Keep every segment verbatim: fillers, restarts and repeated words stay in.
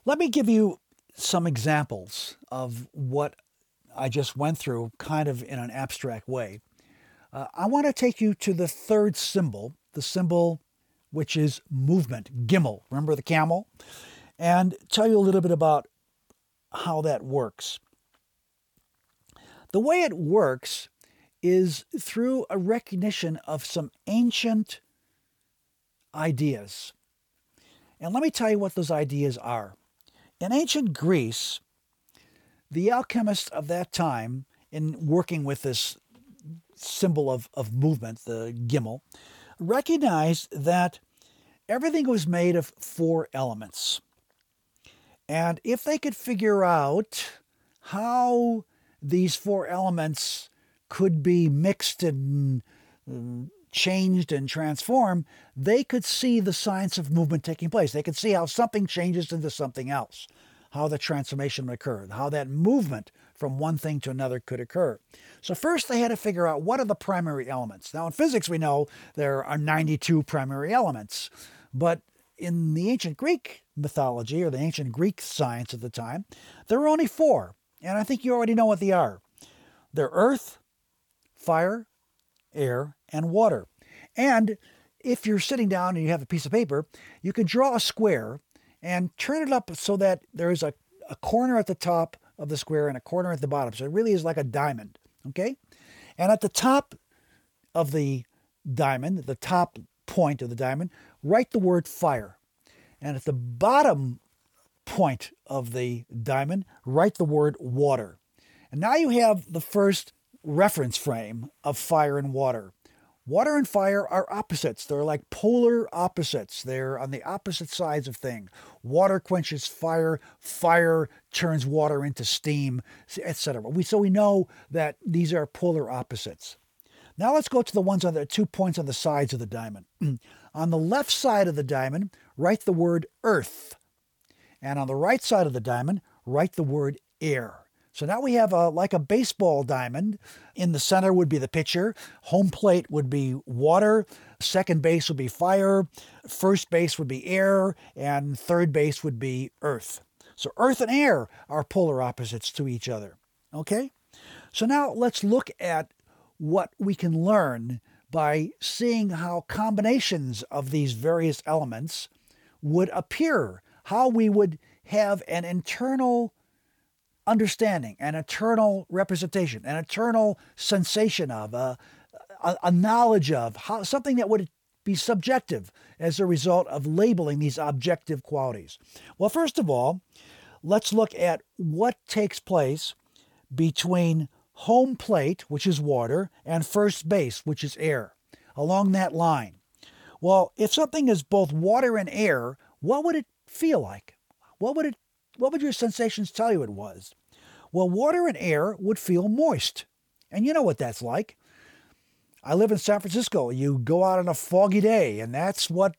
Let me give you some examples of what I just went through, kind of in an abstract way. Uh, I want to take you to the third symbol, the symbol which is movement, Gimel. Remember the camel? And tell you a little bit about how that works. The way it works is through a recognition of some ancient ideas. And let me tell you what those ideas are. In ancient Greece, the alchemists of that time, in working with this symbol of, of movement, the Gimel, recognized that everything was made of four elements. And if they could figure out how these four elements could be mixed and uh, changed and transformed, they could see the science of movement taking place. They could see how something changes into something else, how the transformation would occur, how that movement from one thing to another could occur. So first they had to figure out what are the primary elements. Now in physics we know there are ninety-two primary elements, but in the ancient Greek mythology, or the ancient Greek science at the time, there were only four, and I think you already know what they are. They're earth, fire, air, and water. And if you're sitting down and you have a piece of paper, you can draw a square and turn it up so that there's a, a corner at the top of the square and a corner at the bottom. So it really is like a diamond, okay? And at the top of the diamond, the top point of the diamond, write the word fire. And at the bottom point of the diamond, write the word water. And now you have the first reference frame of fire and water. Water and fire are opposites. They're like polar opposites. They're on the opposite sides of things. Water quenches fire. Fire turns water into steam, et cetera. We, so we know that these are polar opposites. Now let's go to the ones on the two points on the sides of the diamond. On the left side of the diamond, write the word earth. And on the right side of the diamond, write the word air. So now we have a like a baseball diamond. In the center would be the pitcher. Home plate would be water. Second base would be fire. First base would be air. And third base would be earth. So earth and air are polar opposites to each other. Okay? So now let's look at what we can learn by seeing how combinations of these various elements would appear. How we would have an internal understanding, an eternal representation, an eternal sensation of, a, a, a knowledge of, how, something that would be subjective as a result of labeling these objective qualities. Well, first of all, let's look at what takes place between home plate, which is water, and first base, which is air, along that line. Well, if something is both water and air, what would it feel like? What would it What would your sensations tell you it was? Well, water and air would feel moist. And you know what that's like. I live in San Francisco. You go out on a foggy day, and that's what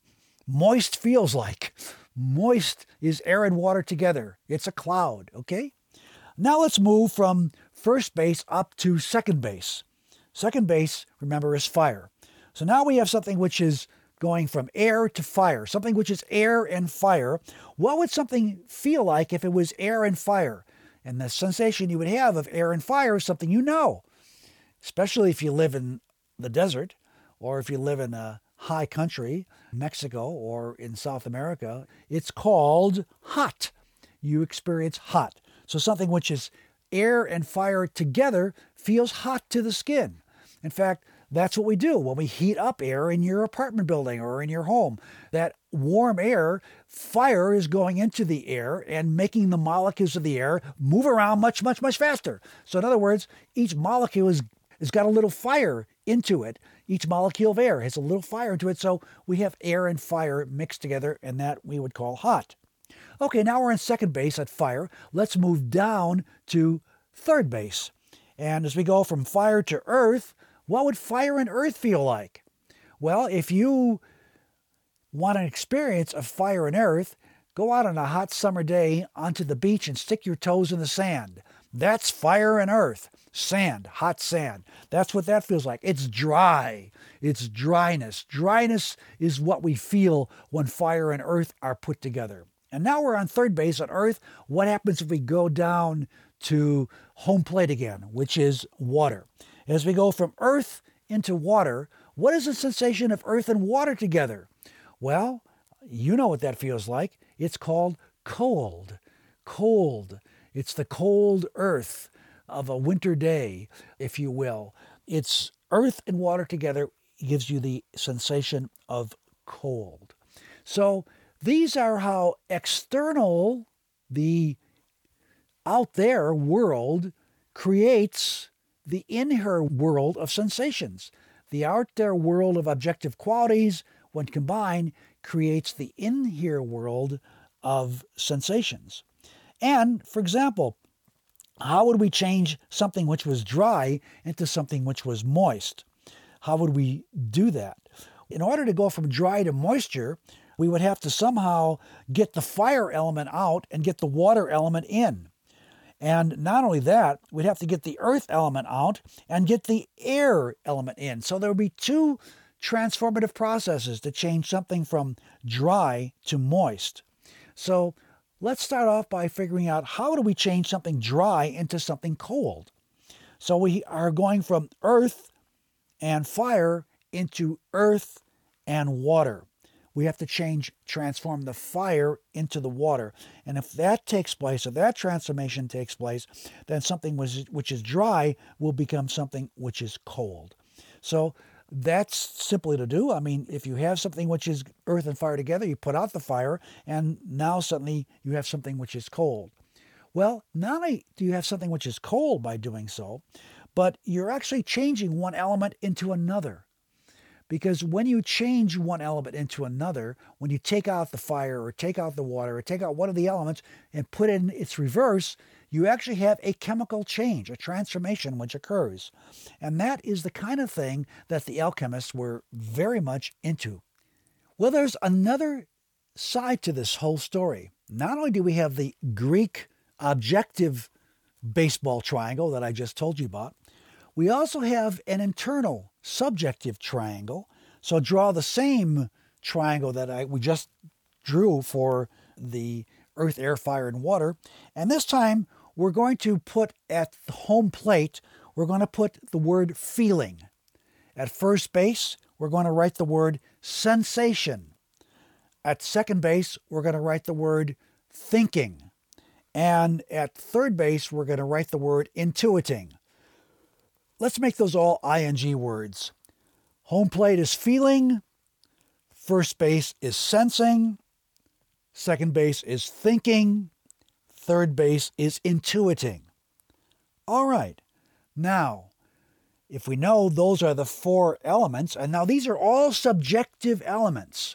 moist feels like. Moist is air and water together. It's a cloud, okay? Now let's move from first base up to second base. Second base, remember, is fire. So now we have something which is going from air to fire, something which is air and fire. What would something feel like if it was air and fire? And the sensation you would have of air and fire is something you know, especially if you live in the desert or if you live in a high country, Mexico or in South America. It's called hot. You experience hot. So something which is air and fire together feels hot to the skin. In fact, that's what we do when we heat up air in your apartment building or in your home. That warm air, fire is going into the air and making the molecules of the air move around much, much, much faster. So in other words, each molecule is, has got a little fire into it. Each molecule of air has a little fire into it. So we have air and fire mixed together, and that we would call hot. Okay, now we're in second base at fire. Let's move down to third base. And as we go from fire to earth, what would fire and earth feel like? Well, if you want an experience of fire and earth, go out on a hot summer day onto the beach and stick your toes in the sand. That's fire and earth. Sand, hot sand. That's what that feels like. It's dry. It's dryness. Dryness is what we feel when fire and earth are put together. And now we're on third base on Earth. What happens if we go down to home plate again, which is water? As we go from Earth into water, what is the sensation of Earth and water together? Well, you know what that feels like. It's called cold. Cold. It's the cold Earth of a winter day, if you will. It's Earth and water together gives you the sensation of cold. So these are how external, the out there world, creates the in-here world of sensations. The out there world of objective qualities, when combined, creates the in-here world of sensations. And, for example, how would we change something which was dry into something which was moist? How would we do that? In order to go from dry to moisture, we would have to somehow get the fire element out and get the water element in. And not only that, we'd have to get the earth element out and get the air element in. So there would be two transformative processes to change something from dry to moist. So let's start off by figuring out how do we change something dry into something cold. So we are going from earth and fire into earth and water. We have to change, transform the fire into the water. And if that takes place, if that transformation takes place, then something which, which is dry will become something which is cold. So that's simply to do. I mean, if you have something which is earth and fire together, you put out the fire, and now suddenly you have something which is cold. Well, not only do you have something which is cold by doing so, but you're actually changing one element into another. Because when you change one element into another, when you take out the fire or take out the water or take out one of the elements and put in its reverse, you actually have a chemical change, a transformation which occurs. And that is the kind of thing that the alchemists were very much into. Well, there's another side to this whole story. Not only do we have the Greek objective baseball triangle that I just told you about, we also have an internal subjective triangle. So draw the same triangle that I we just drew for the earth, air, fire, and water. And this time we're going to put at the home plate, we're going to put the word feeling. At first base, we're going to write the word sensation. At second base, we're going to write the word thinking. And at third base, we're going to write the word intuiting. Let's make those all ing words. Home plate is feeling. First base is sensing. Second base is thinking. Third base is intuiting. All right. Now, if we know those are the four elements, and now these are all subjective elements,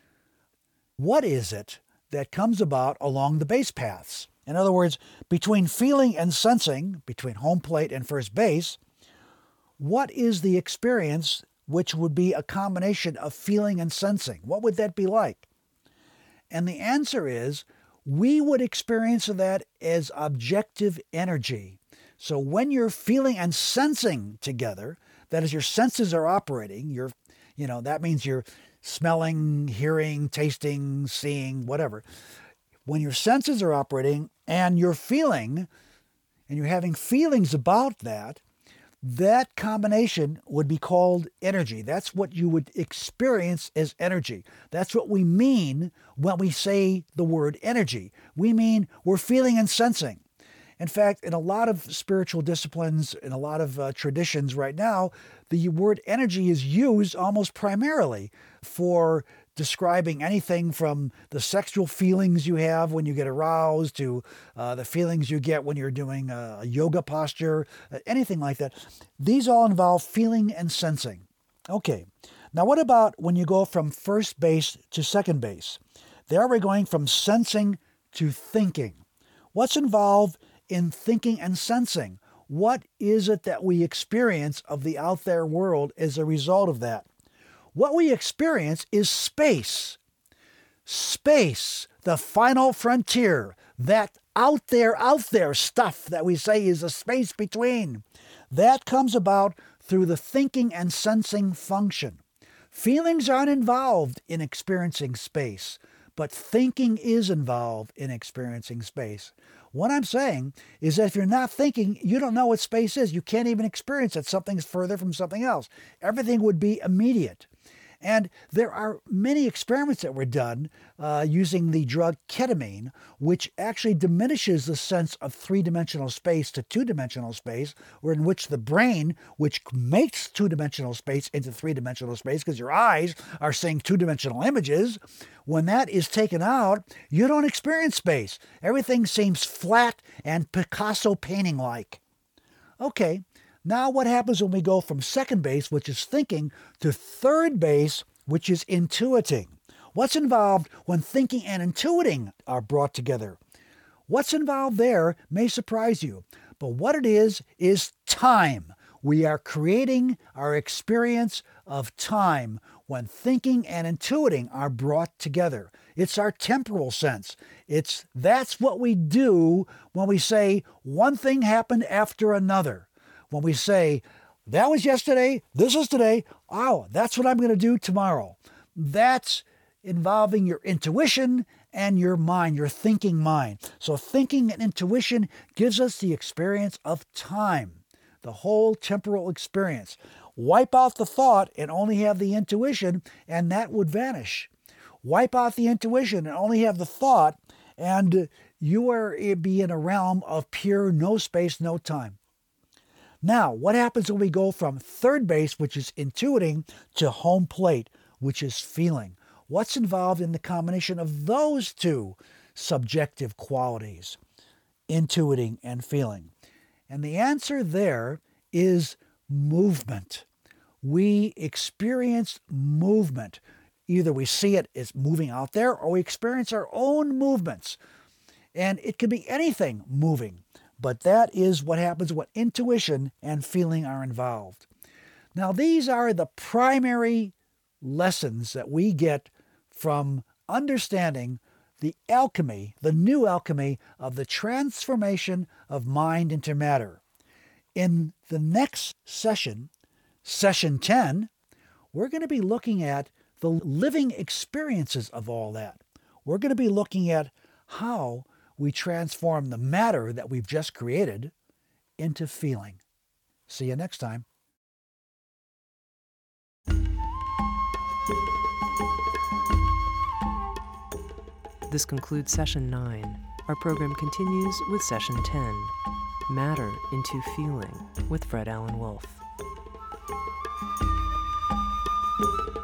what is it that comes about along the base paths? In other words, between feeling and sensing, between home plate and first base, what is the experience which would be a combination of feeling and sensing? What would that be like? And the answer is, we would experience that as objective energy. So when you're feeling and sensing together, that is, your senses are operating, you're, you know, that means you're smelling, hearing, tasting, seeing, whatever. When your senses are operating and you're feeling, and you're having feelings about that, that combination would be called energy. That's what you would experience as energy. That's what we mean when we say the word energy. We mean we're feeling and sensing. In fact, in a lot of spiritual disciplines, in a lot of uh, traditions right now, the word energy is used almost primarily for describing anything from the sexual feelings you have when you get aroused to uh, the feelings you get when you're doing a, a yoga posture, uh, anything like that. These all involve feeling and sensing. Okay, now what about when you go from first base to second base? There we're going from sensing to thinking. What's involved in thinking and sensing? What is it that we experience of the out there world as a result of that? What we experience is space. Space, the final frontier, that out there, out there stuff that we say is a space between. That comes about through the thinking and sensing function. Feelings aren't involved in experiencing space, but thinking is involved in experiencing space. What I'm saying is that if you're not thinking, you don't know what space is. You can't even experience it. Something's further from something else. Everything would be immediate. And there are many experiments that were done uh, using the drug ketamine, which actually diminishes the sense of three-dimensional space to two-dimensional space, or in which the brain, which makes two-dimensional space into three-dimensional space, because your eyes are seeing two-dimensional images, when that is taken out, you don't experience space. Everything seems flat and Picasso painting-like. Okay. Now what happens when we go from second base, which is thinking, to third base, which is intuiting? What's involved when thinking and intuiting are brought together? What's involved there may surprise you, but what it is is time. We are creating our experience of time when thinking and intuiting are brought together. It's our temporal sense. It's that's what we do when we say one thing happened after another. When we say, that was yesterday, this is today, oh, that's what I'm going to do tomorrow. That's involving your intuition and your mind, your thinking mind. So thinking and intuition gives us the experience of time, the whole temporal experience. Wipe out the thought and only have the intuition, and that would vanish. Wipe out the intuition and only have the thought, and you are be in a realm of pure no space, no time. Now, what happens when we go from third base, which is intuiting, to home plate, which is feeling? What's involved in the combination of those two subjective qualities, intuiting and feeling? And the answer there is movement. We experience movement. Either we see it as moving out there, or we experience our own movements. And it could be anything moving. But that is what happens when intuition and feeling are involved. Now, these are the primary lessons that we get from understanding the alchemy, the new alchemy of the transformation of mind into matter. In the next session, session ten, we're going to be looking at the living experiences of all that. We're going to be looking at how we transform the matter that we've just created into feeling. See you next time. This concludes session nine. Our program continues with session ten, Matter into Feeling, with Fred Alan Wolf.